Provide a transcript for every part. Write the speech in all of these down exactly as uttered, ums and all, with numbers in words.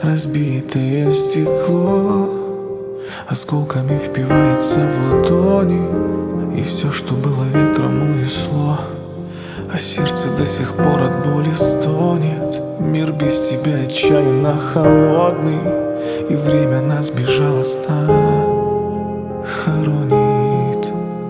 разбитое стекло осколками впивается в ладони, и все, что было, ветром унесло. А сердце до сих пор от боли стонет. Мир без тебя отчаянно холодный, и время нас безжалостно хоронит.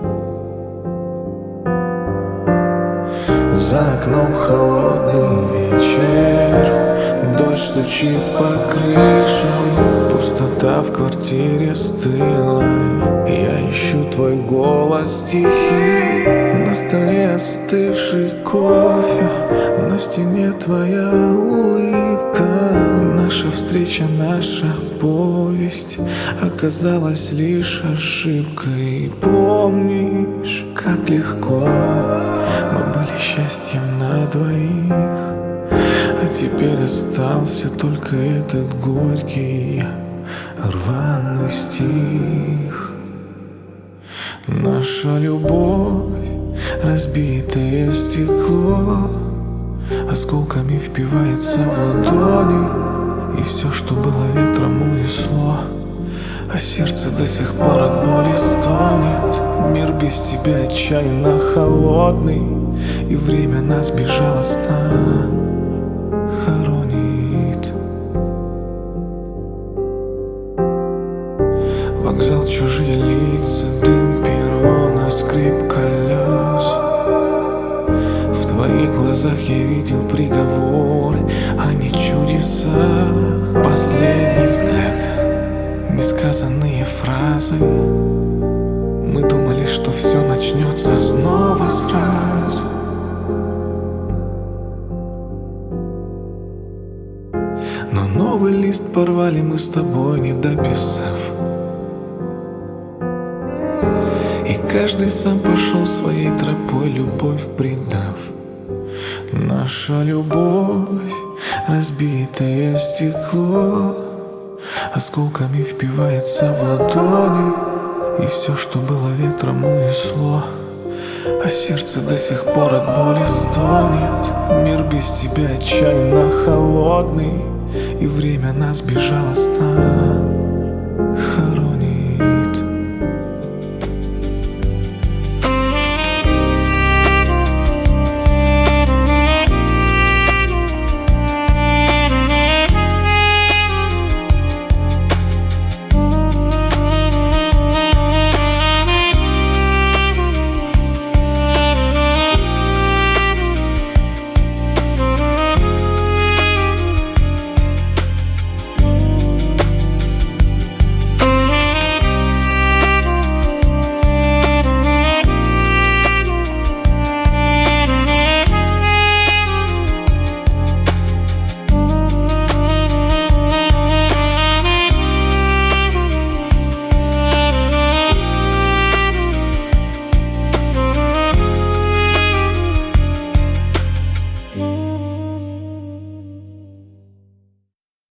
За окном холодный вечер, дождь стучит по крышам, пустота в квартире стыла. Я ищу твой голос тихий, на столе остывший кофе, на стене твоя улыбка. Наша встреча, наша повесть оказалась лишь ошибкой. Помнишь, как легко мы были счастьем на двоих, а теперь остался только этот горький рваный стих. Наша любовь, разбитое стекло, осколками впивается в ладони, и все, что было, ветром унесло. А сердце до сих пор от боли стонет. Мир без тебя отчаянно холодный, и время нас безжалостно хоронит. Вокзал, чужие лица, дым перрона, скрип колес. В твоих глазах я видел приговор, а не чудеса. Последний взгляд, несказанные фразы. Мы думали, что все начнется снова сразу. Но новый лист порвали мы с тобой, не дописав. И каждый сам пошел своей тропой, любовь предав. Наша любовь, разбитое стекло, осколками впивается в ладони, и все, что было, ветром унесло. А сердце до сих пор от боли стонет. Мир без тебя отчаянно холодный, и время нас безжалостно